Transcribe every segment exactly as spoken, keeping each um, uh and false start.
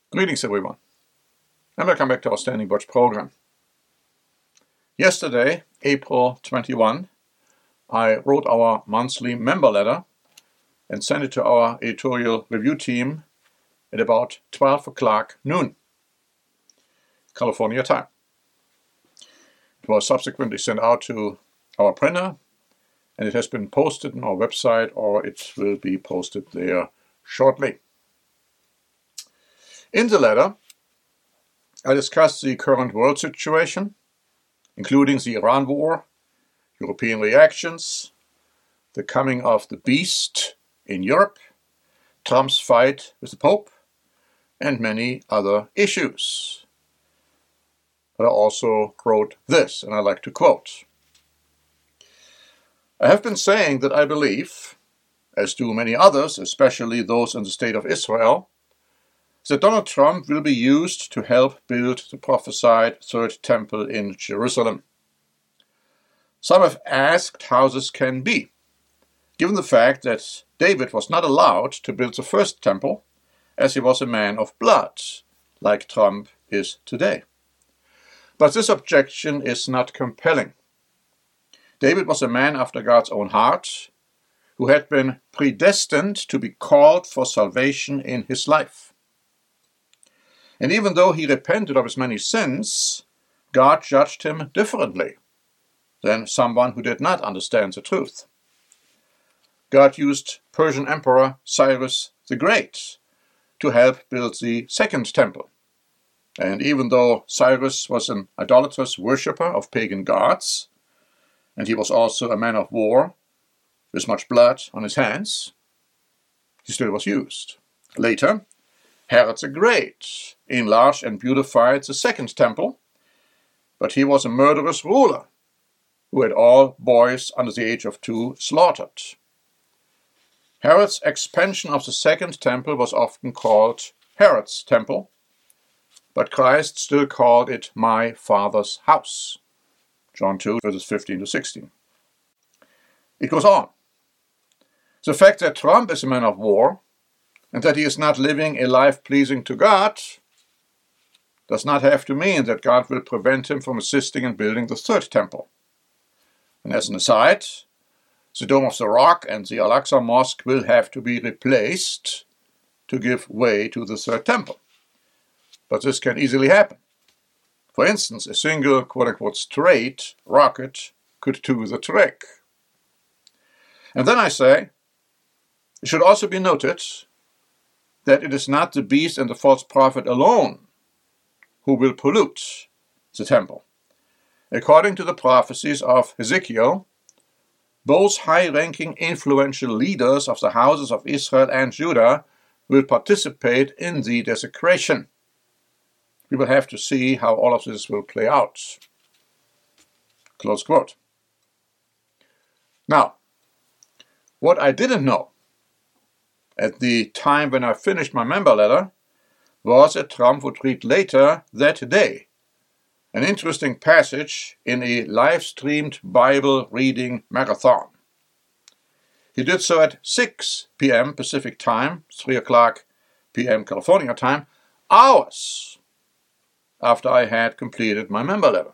Greetings everyone, and welcome back to our Standing Watch program. Yesterday, April twenty-first, I wrote our monthly member letter and sent it to our editorial review team at about twelve o'clock noon, California time. It was subsequently sent out to our printer, and it has been posted on our website, or it will be posted there shortly. In the letter, I discussed the current world situation, including the Iran war, European reactions, the coming of the beast in Europe, Trump's fight with the Pope, and many other issues. But I also wrote this, and I like to quote. I have been saying that I believe, as do many others, especially those in the state of Israel, that Donald Trump will be used to help build the prophesied Third Temple in Jerusalem. Some have asked how this can be, given the fact that David was not allowed to build the first temple, as he was a man of blood, like Trump is today. But this objection is not compelling. David was a man after God's own heart, who had been predestined to be called for salvation in his life. And even though he repented of his many sins, God judged him differently than someone who did not understand the truth. God used Persian Emperor Cyrus the Great to help build the Second Temple. And even though Cyrus was an idolatrous worshipper of pagan gods, and he was also a man of war with much blood on his hands, he still was used. Later, Herod the Great enlarged and beautified the Second Temple, but he was a murderous ruler who had all boys under the age of two slaughtered. Herod's expansion of the Second Temple was often called Herod's Temple, but Christ still called it my Father's house. John two, verses fifteen to sixteen. It goes on. The fact that Trump is a man of war, and that he is not living a life pleasing to God, does not have to mean that God will prevent him from assisting in building the Third Temple. And as an aside, the Dome of the Rock and the Al-Aqsa Mosque will have to be replaced to give way to the Third Temple. But this can easily happen. For instance, a single quote-unquote straight rocket could do the trick. And then I say, it should also be noted that it is not the beast and the false prophet alone who will pollute the temple. According to the prophecies of Ezekiel, both high-ranking influential leaders of the houses of Israel and Judah will participate in the desecration. We will have to see how all of this will play out. Close quote. Now, what I didn't know at the time when I finished my member letter was that Trump would read later that day an interesting passage in a live-streamed Bible reading marathon. He did so at six p.m. Pacific time, three o'clock p.m. California time, hours after I had completed my member letter.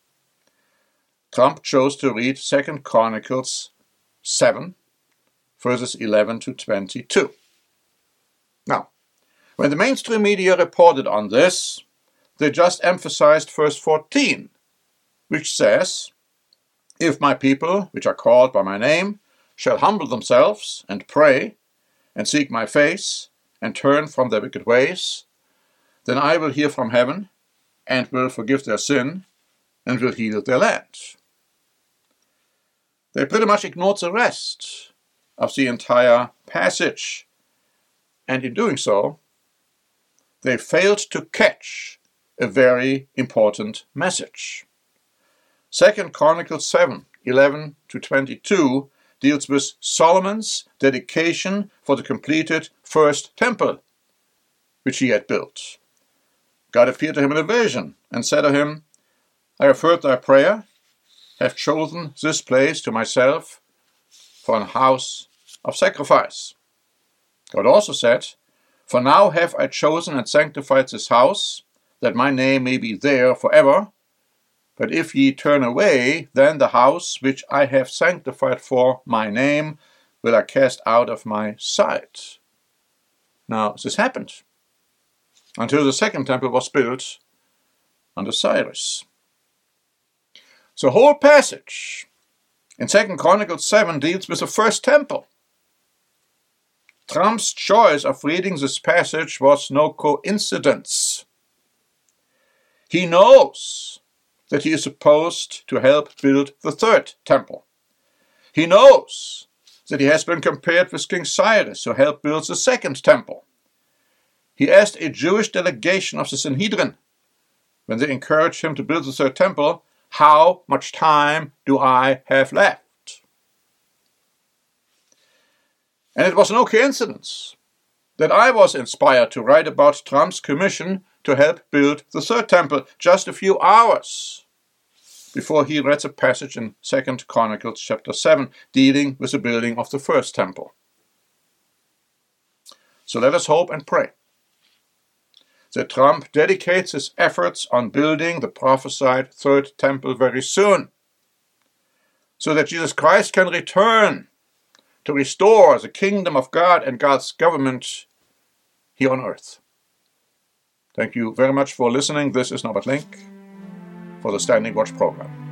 Trump chose to read Second Chronicles seven, verses eleven to twenty-two. Now, when the mainstream media reported on this, they just emphasized verse fourteen, which says, "If my people, which are called by my name, shall humble themselves and pray and seek my face and turn from their wicked ways, then I will hear from heaven and will forgive their sin and will heal their land." They pretty much ignored the rest of the entire passage, and in doing so, they failed to catch a very important message. Second Chronicles seven, eleven to twenty-two deals with Solomon's dedication for the completed first temple, which he had built. God appeared to him in a vision and said to him, "I have heard thy prayer, have chosen this place to myself for an house of sacrifice." God also said, For now have I chosen and sanctified this house, that my name may be there forever. But if ye turn away, then the house which I have sanctified for my name will I cast out of my sight. Now this happened until the second temple was built under Cyrus. The whole passage in Second Chronicles seven deals with the first temple. Trump's choice of reading this passage was no coincidence. He knows that he is supposed to help build the third temple. He knows that he has been compared with King Cyrus, who helped build the second temple. He asked a Jewish delegation of the Sanhedrin, when they encouraged him to build the third temple, how much time do I have left? And it was no coincidence that I was inspired to write about Trump's commission to help build the third temple just a few hours before he read the passage in Second Chronicles chapter seven, dealing with the building of the first temple. So let us hope and pray that Trump dedicates his efforts on building the prophesied third temple very soon, so that Jesus Christ can return to restore the kingdom of God and God's government here on earth. Thank you very much for listening. This is Norbert Link for the Standing Watch program.